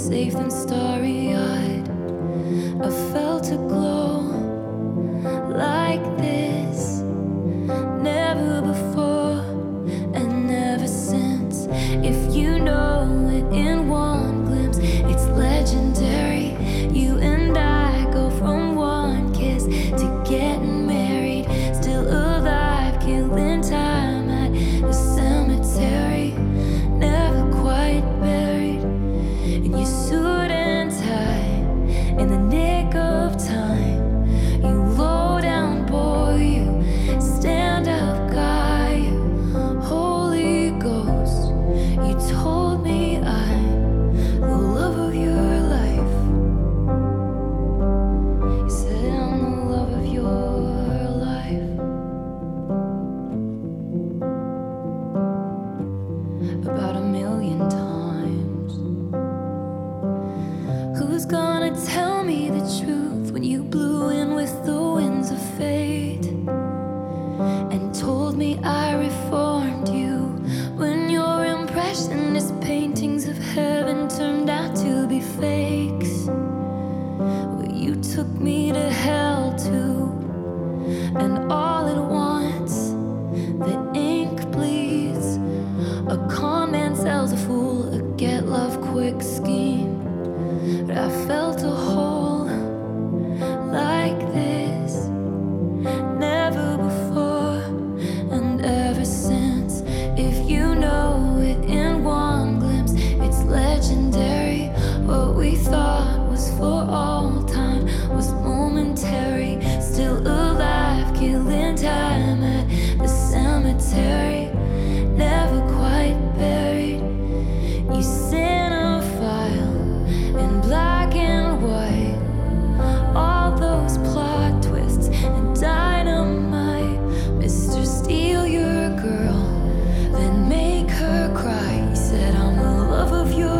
safe and starry-eyed. I felt a glow like this, never before and never since. If you know it in one glimpse, it's legendary. You and I go from one kiss to getting married, still alive, killing time at the cemetery, never quite buried in your suit and tie. In the nick of time, you low down boy, you stand up guy, you Holy Ghost. You told me I'm the love of your life. You said I'm the love of your life. About a million times. Who's gonna tell me the truth when you blew in with the winds of fate and told me I reformed you, when your impressionist paintings of heaven turned out to be fakes? Well, you took me to hell too, and all at once the ink bleeds. A con man sells a fool a get love quick scheme. But I felt a hole like this, never before and ever since. If you know it in one glimpse, it's legendary. What we thought was for all time was momentary, still alive, killing time at the cemetery, never quite buried. You cinephile in black and white, all those plot twists and dynamite. Mr. Steal your girl, then make her cry. You said I'm the love of your